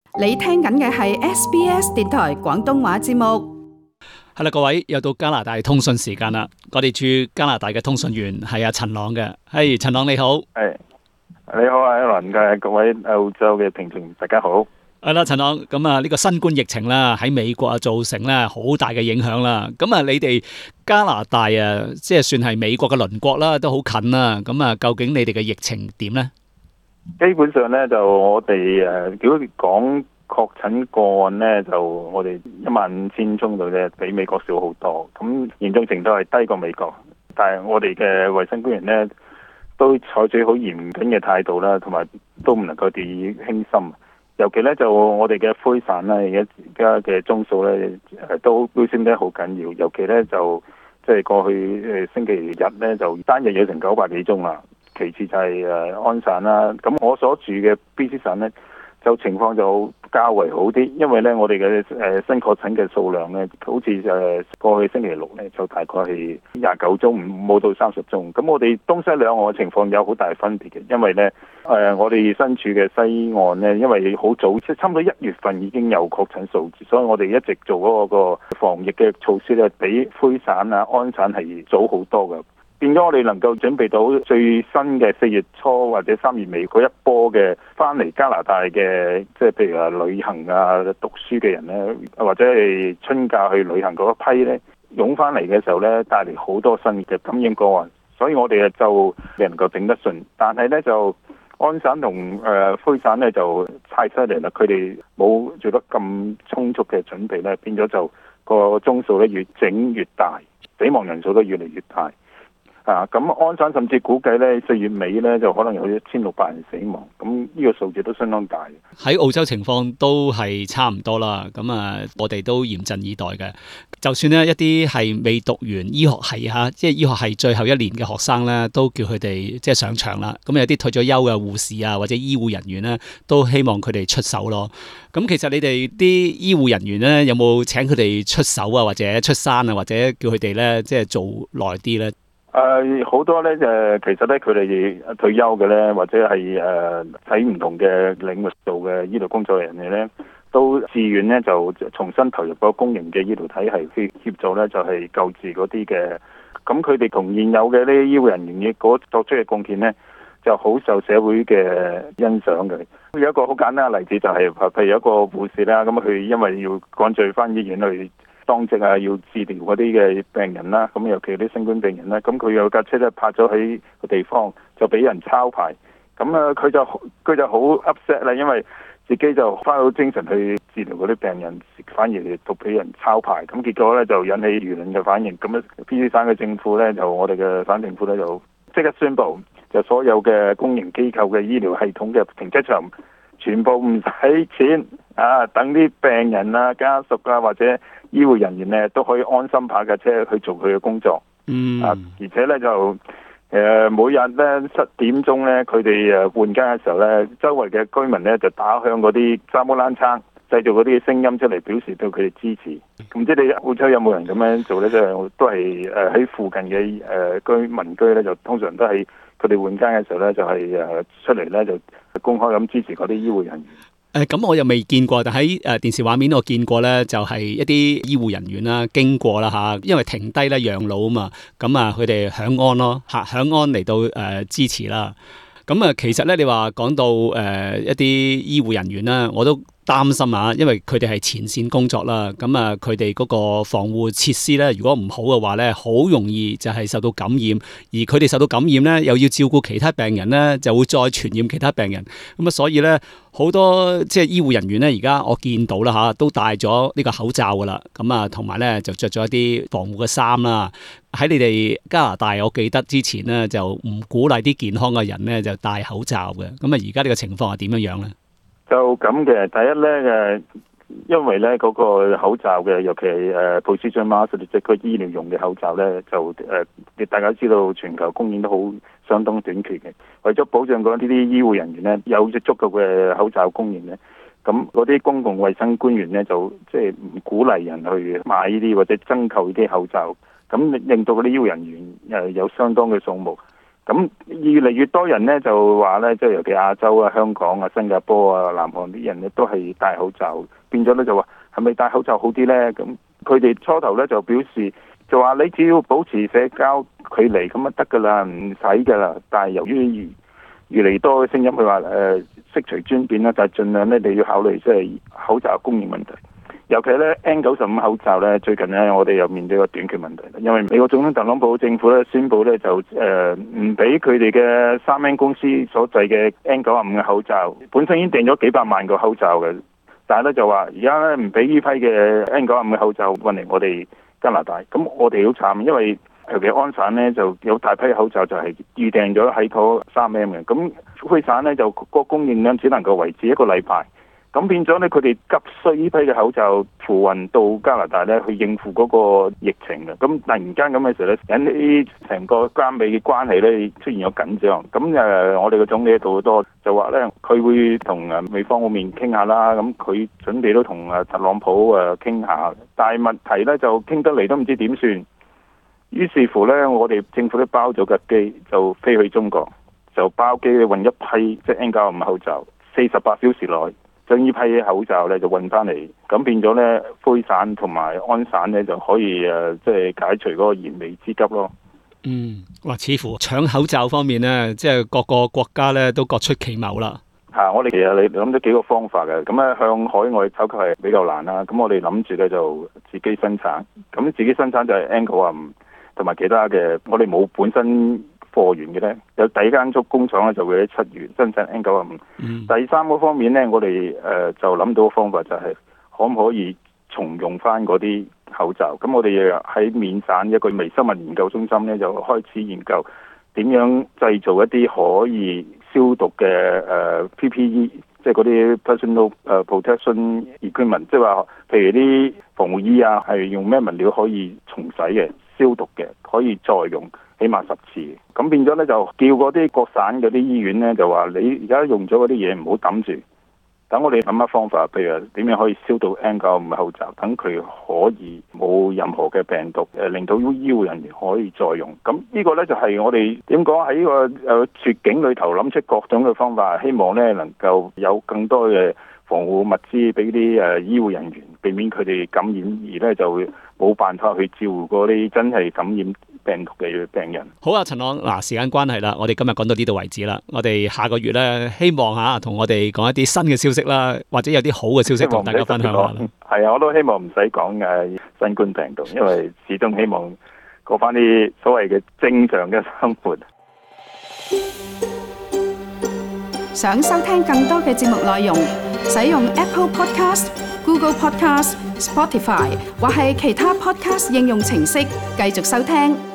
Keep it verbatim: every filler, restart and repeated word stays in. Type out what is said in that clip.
你聽緊嘅係 S B S 電台廣東話節目。 係啦，各位又到加拿大通訊時間啦。我哋駐加拿大嘅通訊員係阿陳朗嘅。係陳朗你好。 係你好啊，阿倫嘅各位澳洲嘅聽眾，大家好。 係啦，陳朗，咁啊呢個新冠疫情啦喺美國啊造成咧好大嘅影響啦。咁啊你哋加拿大啊即係算係美國嘅鄰國啦，都好近啦。咁啊究竟你哋嘅疫情點咧？ 基本上咧就我哋誒，如果講確診個案咧，就我哋一萬五千宗度咧，比美國少好多。咁嚴重程度係低過美國，但係我哋嘅衛生官員咧都採取好嚴謹嘅態度啦，同埋都唔能夠掉以輕心。尤其咧就我哋嘅灰散咧，而家嘅宗數咧誒都飆升得好緊要。尤其咧就即係過去誒星期日咧就單日有成九百幾宗啦。其次就係誒安省啦。咁我所住嘅 B C 省咧就情況就較為好啲，因為咧我哋嘅誒新確診嘅數量咧，好似誒過去星期六咧就大概係廿九宗，冇到三十宗。咁我哋東西兩岸嘅情況有好大分別嘅，因為咧誒、呃、我哋身處嘅西岸咧，因為好早即係差唔多一月份已經有確診數字，所以我哋一直做嗰個防疫嘅措施咧，比灰省啊安省係早好多嘅。變咗我哋能夠準備到最新嘅四月初或者三月尾嗰一波嘅翻嚟加拿大嘅，即係譬如話旅行啊、讀書嘅人咧，或者係春假去旅行嗰一批咧，湧翻嚟嘅時候咧，帶嚟好多新嘅感染個案，所以我哋就能夠整得順。但係咧就安省同誒灰省咧就太犀利啦，佢哋冇做得咁充足嘅準備咧，變咗就個宗數咧越整越大，死亡人數都越嚟越大。啊，咁安省甚至估計咧，四月尾咧就可能有一千六百人死亡，咁呢個數字都相當大。 喺澳洲情況都係差唔多啦，咁啊，我哋都嚴陣以待嘅。就算呢一啲係未讀完醫學系嚇，即係醫學系最後一年嘅學生咧，都叫佢哋即係上場啦。咁有啲退咗休嘅護士啊，或者醫護人員咧，都希望佢哋出手咯。咁其實你哋啲醫護人員咧，有冇請佢哋出手啊，或者出山啊，或者叫佢哋咧即係做耐啲咧？ 誒好、呃、多咧，誒其實咧佢哋退休嘅咧，或者係誒喺唔同嘅領域做嘅醫療工作人員咧，都自願咧就重新投入嗰公營嘅醫療體系去協助咧，就係、是、救治嗰啲嘅。咁佢哋同現有嘅呢啲醫護人員嘅嗰作出嘅貢獻咧，就好受社會嘅欣賞嘅。有一個好簡單嘅例子就係、是，譬如有一個護士啦，咁佢因為要趕住翻醫院去當值啊，要治療嗰啲嘅病人啦，咁尤其啲新冠病人啦，咁佢有架車咧泊咗喺個地方，就俾人抄牌，咁啊佢就佢就好 upset 啦，因為自己就花好精神去治療嗰啲病人，反而都俾人抄牌，咁結果咧就引起輿論嘅反應，咁啊 B C 省嘅政府咧就我哋嘅省政府咧就即刻宣布，就所有嘅公營機構嘅醫療系統嘅停車場全部唔使錢啊，等啲病人啊、家屬啊或者醫護人員咧都可以安心泊架車去做佢嘅工作。 嗯。 啊，而且咧就誒、呃、每日咧七點鐘咧，佢哋誒換更嘅時候咧，周圍嘅居民咧就打響嗰啲沙煲罌罉，製造嗰啲聲音出嚟，表示對佢哋支持。唔知你澳洲有冇人咁樣做咧？即係都係誒喺附近嘅誒、呃、居民居咧，就通常都係佢哋換更嘅時候咧，就係、是、誒出嚟咧就公開咁支持嗰啲醫護人員。 誒咁、呃、我又未見過，但喺誒、呃、電視畫面我見過咧，就係、是、一啲醫護人員啦，經過啦嚇，因為停低咧養老啊嘛，咁啊佢哋響安咯嚇，響安嚟到誒、呃、支持啦。咁啊其實咧，你話講到誒、呃、一啲醫護人員啦，我都擔心啊，因為佢哋係前線工作啦，咁啊佢哋嗰個防護設施咧，如果唔好嘅話咧，好容易就係受到感染，而佢哋受到感染咧，又要照顧其他病人咧，就會再傳染其他病人，咁啊所以咧好多即係醫護人員咧，而家我見到啦嚇，都戴咗呢個口罩噶啦，咁啊同埋咧就着咗一啲防護嘅衫啦。喺你哋加拿大，我記得之前咧就唔鼓勵啲健康嘅人咧就戴口罩嘅，咁啊而家呢個情況係點樣樣咧？就咁嘅，第一咧誒，因為咧嗰個口罩嘅，尤其係誒 precision mask 即係個醫療用嘅口罩咧，就誒，大家知道全球供應都好相當短缺嘅。為咗保障嗰啲啲醫護人員咧有足夠嘅口罩供應咧，咁嗰啲公共衛生官員咧就即係唔鼓勵人去買呢啲或者增購呢啲口罩，咁令到嗰啲醫護人員誒有相當嘅數目。 咁越嚟越多人咧就話咧，即係尤其亞洲啊、香港啊、新加坡啊、南韓啲人咧都係戴口罩，變咗咧就話係咪戴口罩好啲咧？咁佢哋初頭咧就表示就話你只要保持社交距離咁就得㗎啦，唔使㗎啦。但係由於越嚟越多嘅聲音，佢話誒悉隨尊便啦，就係盡量咧你要考慮即係口罩供應問題。尤其咧 N 九十五 口罩咧，最近咧我哋又面對個短缺問題，因為美國總統特朗普政府咧宣布咧就誒唔俾佢哋嘅三 M 公司所製嘅 N 九十五 嘅口罩，本身已經訂咗幾百萬個口罩嘅，但係咧就話而家咧唔俾呢批嘅 N 九十五 嘅口罩運嚟我哋加拿大，咁我哋好慘，因為尤其安省咧就有大批口罩就係預訂咗喺嗰三 M 嘅，咁灰省咧就個供應量只能夠維持一個禮拜。咁變咗咧，佢哋急需呢批嘅口罩付運到加拿大咧，去應付嗰個疫情嘅。咁突然間咁嘅時候咧，引起成個加美嘅關係咧出現咗緊張。咁誒，我哋嘅總理喺度好多就話咧，佢會同誒美方嗰邊傾下啦。咁佢準備都同誒特朗普誒傾下，但係問題咧就傾得嚟都唔知點算。於是乎咧，我哋政府都包咗架機，就飛去中國，就包機運一批即係 N 九十五 口罩，四十八小時內。將呢批口罩咧就運翻嚟，咁變咗咧灰省同埋安省咧就可以誒，即係解除嗰個燃眉之急咯。 嗯，哇！似乎搶口罩方面咧，即係各個國家咧都各出奇謀啦。 嚇、啊！我哋其實你諗咗幾個方法嘅，咁咧向海外採購係比較難啦。咁我哋諗住咧就自己生產，咁自己生產就係 N 九十五同埋其他嘅，我哋冇本身貨源嘅咧，有第一間足工廠咧就會喺七月生產 N 九十五。嗯、第三個方面咧，我哋誒、呃、就諗到個方法就係可唔可以重用翻嗰啲口罩。咁我哋喺緬省一個微生物研究中心咧，就開始研究點樣製造一啲可以消毒嘅誒、呃、P P E，即係嗰啲 personal 誒 protection equipment，即係話譬如啲防護衣啊，係用咩物料可以重洗嘅、消毒嘅，可以再用。起碼十次，咁變咗咧就叫嗰啲各省嗰啲醫院咧就話你而家用咗嗰啲嘢唔好抌住，等我哋諗下方法，譬如點樣可以消毒 N 九十五 口罩，等佢可以冇任何嘅病毒，誒令到醫護人員可以再用。咁呢個咧就係我哋點講喺呢個誒絕境裏頭諗出各種嘅方法，希望咧能夠有更多嘅防護物資俾啲誒醫護人員，避免佢哋感染，而咧就冇辦法去照顧嗰啲真係感染病毒嘅病人。 好啊，陳朗，嗱，時間關係啦，我哋今日講到呢度為止啦。我哋下個月咧，希望吓同我哋講一啲新嘅消息啦，或者有啲好嘅消息同大家分享下啦。 係啊，我都希望唔使講嘅新冠病毒，因為始終希望過翻啲所謂嘅正常嘅生活。 想收聽更多嘅節目內容，使用 Apple Podcast、Google Podcast、Spotify 或係其他 Podcast 應用程式繼續收聽。